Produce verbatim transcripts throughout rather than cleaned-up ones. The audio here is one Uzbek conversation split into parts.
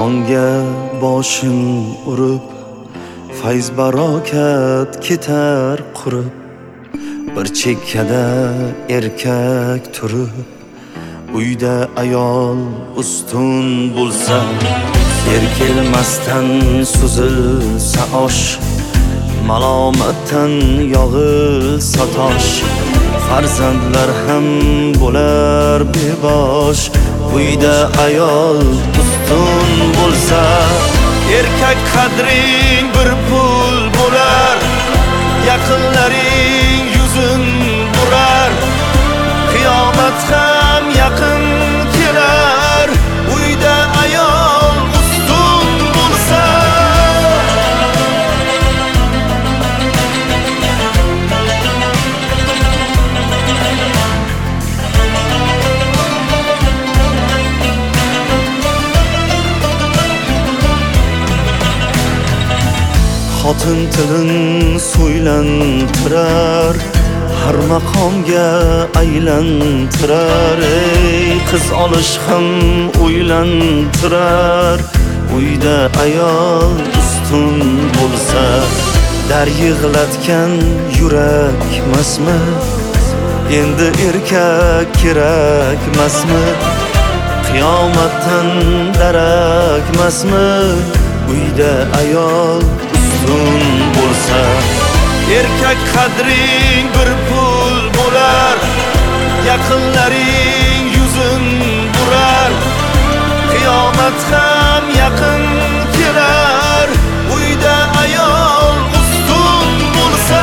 nonga boshim urib, fayz barokat ketar qurib. Bir chekkada erkak turib, uyda ayol ustun bo'lsa, yer kelmasdan suzilsa osh, malomatdan yog'ilsa tosh, farzandlar ham bo'lar bebosh. Uyda ayol ustun bo'lsa, erkak qadring bir pul bo'lar, yaqinlaring yuzin burar, qiyomat ham yaqin kelar. Uyda ayol ustun bo'lsa, xotin tilin so'ylantirar, har maqomga aylantirar. Ey qiz olish ham o'ylantirar. Uyda ayol ustun bo'lsa, dar yig'latgan yurakmasmi? Endi erkak kerakmasmi? Qiyomatdan darakmasmi? Uyda ayol ustun bo'lsa, erkak qadring bir pul bo'lar, yaqinlaring yuzin burar, qiyomat ham yaqin kelar. Uyda ayol ustun bo'lsa,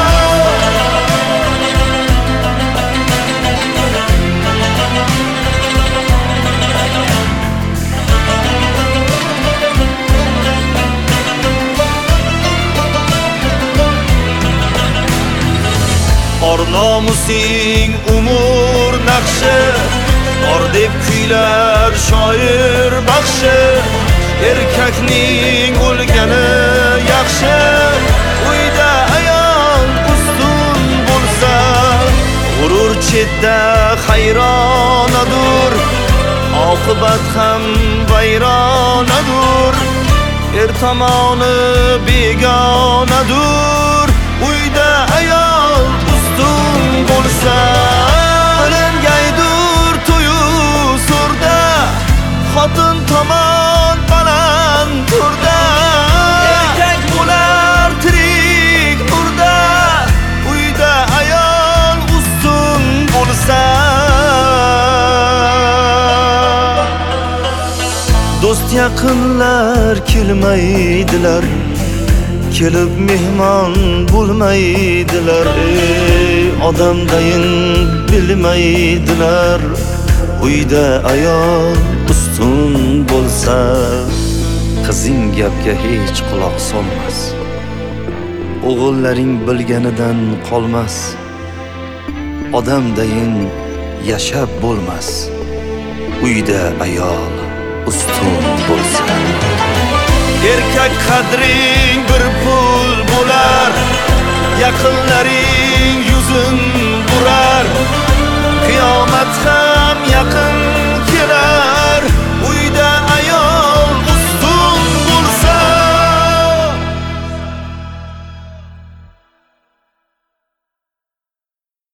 or nomusing umur naqshi, or deb kuylar shoir baxshi. Erkakning o'lgani yaxshi, uyda ayol ustun bo'lsa. G'urur chetda hayronadur, oqibat ham vayronadur. Er tomoni begonadur. Uyda ayol ustun bo'lsa, o'lingaydur to'yu surda, xotin tomon baland turda. Erkak bo'lar tirik murda, uyda ayol ustun bo'lsa. Do'st yaqinlar kelmaydilar, kelib mehmon bo'lmaydilar. Ey odamdayin bilmaydilar. Uyda ayol ustun bo'lsa, qizing gapga hech quloq solmas, o'g'illaring bilganidan qolmas. Odamdayin yashab bo'lmas, uyda ayol ustun bo'lsa. Erkak qadring bir pul bo'lar, yaqinlaring yuzin